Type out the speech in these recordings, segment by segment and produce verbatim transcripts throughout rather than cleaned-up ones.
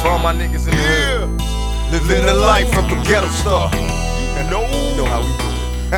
For all my niggas in the hood, living the life of a ghetto star. You know, you know how we do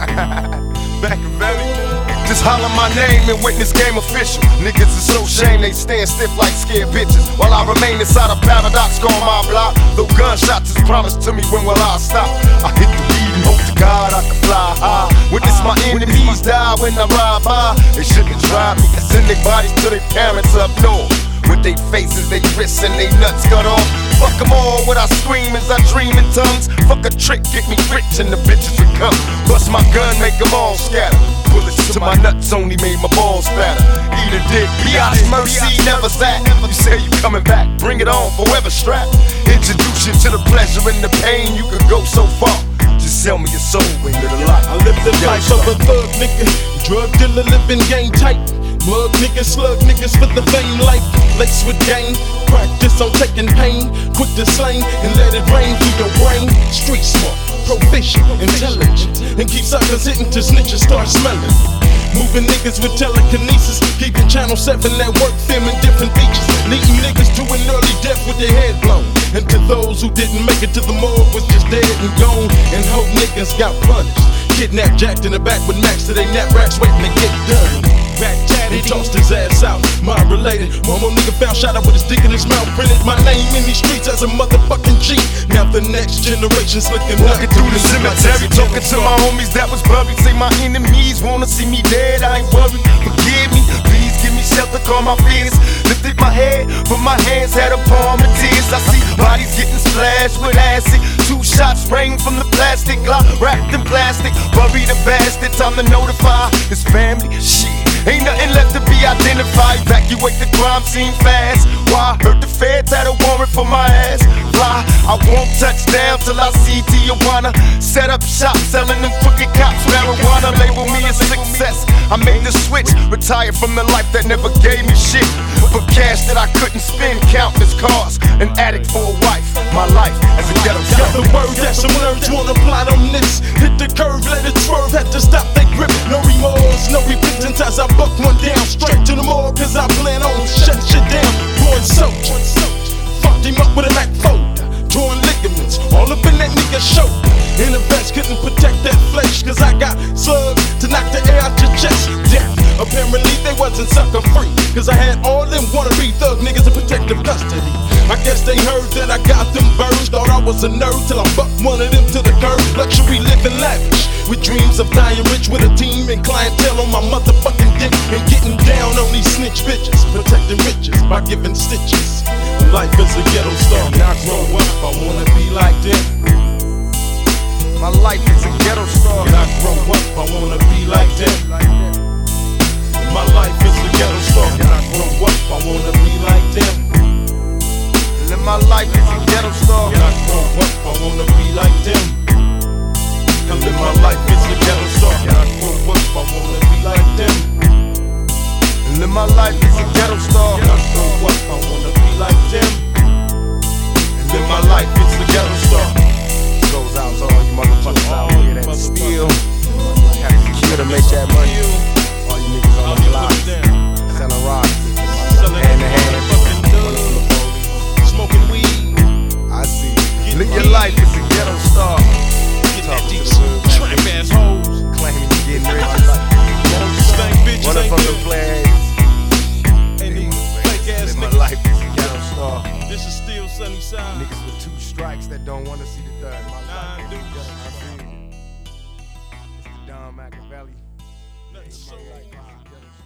it. Machiavelli. Just holler my name and witness game official. Niggas is so shame they stand stiff like scared bitches. While I remain inside a paradox on my block. Though gunshots is promised to me, when will I stop? I hit the weed and hope to God I can fly high. Witness my enemies die when I ride by. They shouldn't try me, I send their bodies to their parents up north. With they faces, they wrists and they nuts cut off. Fuck them all, what I scream as I dream in tongues. Fuck a trick, get me rich and the bitches would come. Bust my gun, make them all scatter. Bullets to my nuts only made my balls fatter. Eat a dick, biatch, mercy, never sat. You say you coming back, bring it on, forever strapped. Introduce you to the pleasure and the pain, you could go so far. Just sell me your soul into the life. I live the life of a thug nigga, drug dealer living game tight. Mug niggas, slug niggas for the fame life. Laced with game, practice on taking pain. Quick to slang and let it rain through your brain. Street smart, proficient, intelligent, and keep suckers hitting till snitches start smelling. Moving niggas with telekinesis, keeping channel seven at work, filming different features. Leading niggas to an early death with their head blown. And to those who didn't make it to the morgue was just dead and gone. And hope niggas got punished. Kidnapped, jacked in the back with max to they nap racks waiting to get done. Back tatted, tossed his ass out. Mind related, Momo nigga found shot out with his dick in his mouth. Printed my name in these streets as a motherfucking G. Now the next generation's looking walking through the cemetery, talking to my homies that was buried. Say my enemies wanna see me dead, I ain't worried. Forgive me, please give me shelter, calm my fears. Lifted my head, but my hands had a palm of tears. I see bodies getting splashed with acid. Two shots spraying from the plastic, Glock wrapped in plastic. Bury the bastard, time to notify his family. Shit, ain't nothing left to be identified. Evacuate the crime scene fast. Why? Heard the feds had a warrant for my ass. Fly, I won't touch down till I see Tijuana. Set up shop, selling them crooked cops marijuana. Label me a success. I made the switch, retired from the life that never gave me shit. For cash that I couldn't spend, countless cars. An addict for a wife. My life as a ghetto got the word that some nerds wanna plot on this. Hit the curve, let it swerve, had to stop they grip. No remorse, no repentance as I buck one down. Straight to the morgue, cause I plan on shutting shit down. Born soldier, fucked him up with a Mac folder. Torn ligaments, all up in that nigga's shoulder. In a vest, couldn't protect that flesh, cause I got slugs to knock the air out your chest. Death, apparently they wasn't sucker free, cause I had all them wannabe thug niggas in protective custody. I guess they heard that I got them birds. Thought I was a nerd till I bucked one of them to the curb. Luxury living lavish, with dreams of dying rich, with a team and clientele on my motherfucking dick. And getting down on these snitch bitches, protecting riches by giving stitches. Life is a ghetto star. When I grow up, I wanna be like them. My life is a ghetto star. When I grow up, I wanna be like them. My life is a ghetto star. When I grow up, I wanna be like them. And my life is a ghetto star. When I grow up, I wanna be like them. And live my life is a ghetto star. When I grow up, I wanna be like them. And live my life is a ghetto star. When I grow up, I wanna be like them. And live my life is a ghetto star. Goes out to all you motherfuckers out here that steal, have to kill to make that money. All you niggas on the block, selling rocks, hand to hand, smoking weed. I see. Live your life as a ghetto star. Talking to the trap ass hoes, claiming you getting rich. Stank bitches One of ain't them good. plays. And these fake ass Live my niggas. life as a ghetto star. This is still sunny side. Niggas with two strikes that don't want to see the third. My Nah, life is a dude. ghetto star. It's the Don Machiavelli. Nothing so Live my life as a ghetto star.